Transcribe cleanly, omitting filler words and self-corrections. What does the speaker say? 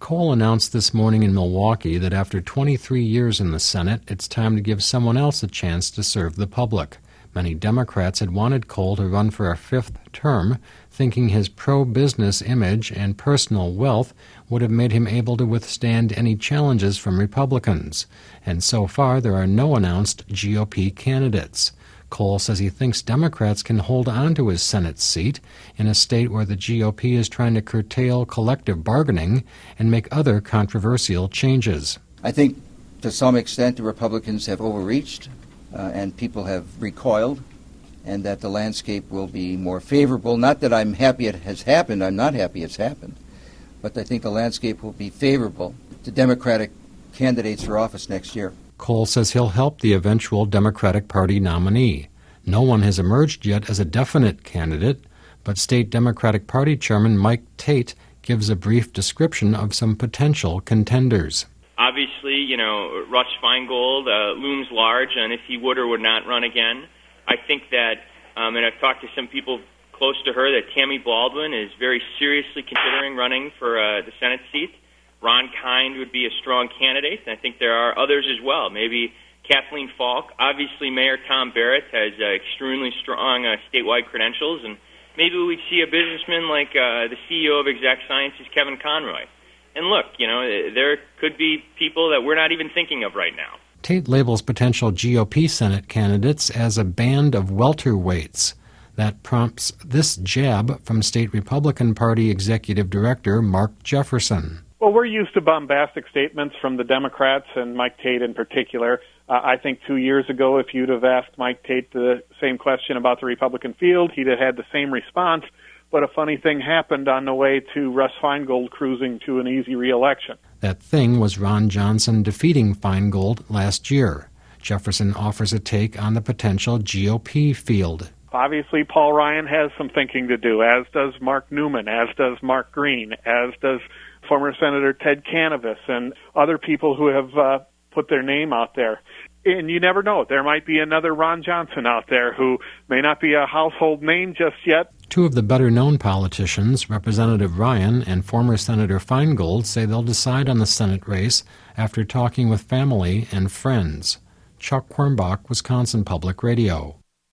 Cole announced this morning in Milwaukee that after 23 years in the Senate, it's time to give someone else a chance to serve the public. Many Democrats had wanted Cole to run for a fifth term, thinking his pro-business image and personal wealth would have made him able to withstand any challenges from Republicans. And so far, there are no announced GOP candidates. Cole says he thinks Democrats can hold on to his Senate seat in a state where the GOP is trying to curtail collective bargaining and make other controversial changes. I think to some extent the Republicans have overreached and people have recoiled, and that the landscape will be more favorable. Not that I'm happy it has happened. I'm not happy it's happened. But I think the landscape will be favorable to Democratic candidates for office next year. Cole says he'll help the eventual Democratic Party nominee. No one has emerged yet as a definite candidate, but State Democratic Party Chairman Mike Tate gives a brief description of some potential contenders. Obviously, Russ Feingold looms large, and if he would or would not run again, I think that, and I've talked to some people close to her, that Tammy Baldwin is very seriously considering running for the Senate seat. Ron Kind would be a strong candidate, and I think there are others as well. Maybe Kathleen Falk. Obviously, Mayor Tom Barrett has extremely strong statewide credentials, and maybe we'd see a businessman like the CEO of Exact Sciences, Kevin Conroy. And look, there could be people that we're not even thinking of right now. Tate labels potential GOP Senate candidates as a band of welterweights. That prompts this jab from State Republican Party Executive Director Mark Jefferson. Well, we're used to bombastic statements from the Democrats and Mike Tate in particular. I think 2 years ago, if you'd have asked Mike Tate the same question about the Republican field, he'd have had the same response. But a funny thing happened on the way to Russ Feingold cruising to an easy re-election. That thing was Ron Johnson defeating Feingold last year. Jefferson offers a take on the potential GOP field. Obviously, Paul Ryan has some thinking to do, as does Mark Newman, as does Mark Green, as does former Senator Ted Canavas, and other people who have put their name out there. And you never know. There might be another Ron Johnson out there who may not be a household name just yet. Two of the better-known politicians, Representative Ryan and former Senator Feingold, say they'll decide on the Senate race after talking with family and friends. Chuck Quirmbach, Wisconsin Public Radio.